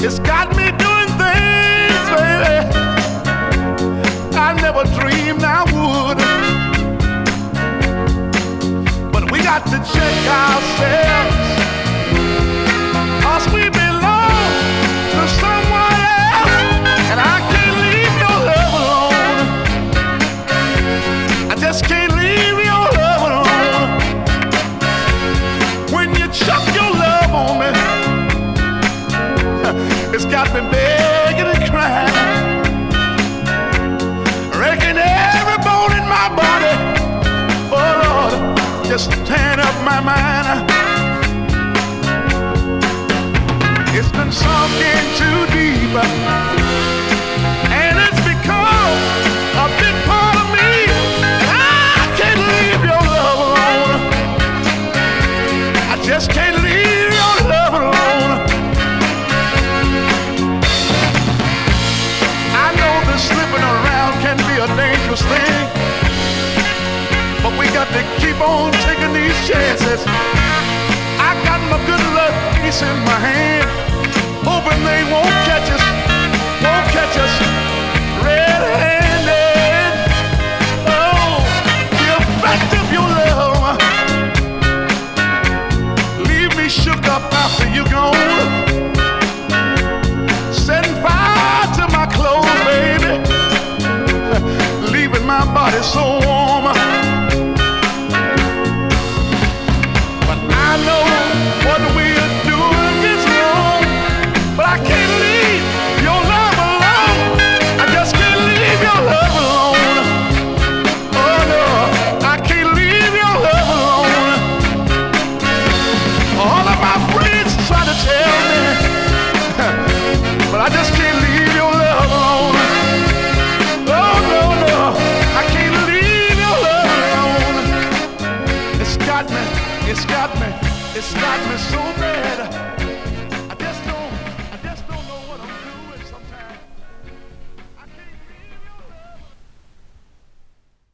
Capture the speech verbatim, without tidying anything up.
It's got me doing things, baby, I never dreamed I would. But we got to check ourselves, 'cause we belong to someone else, and I can't leave your love alone. I just can't leave your love alone. When you chuck your love on me, it's got me begging and crying, wrecking every bone in my body. Oh Lord, just tearing up my mind. It's been sunk in too deep, and it's become a big part of me. I can't leave your love alone. I just can't leave your love alone. I know that slipping around can be a dangerous thing, but we got to keep on taking these chances. I got my good luck piece in my hand, hoping they won't catch us, won't catch us red-handed. Oh, the effect of your love leave me shook up after you gone, setting fire to my clothes, baby, leaving my body so warm. But I know what we are doing is wrong, but I can't leave your love alone. I just can't leave your love alone. Oh no, I can't leave your love alone. All of my friends try to tell me, but I just can't leave your love alone. Oh no, no, I can't leave your love alone. It's got me, it's got me, it's got me so bad.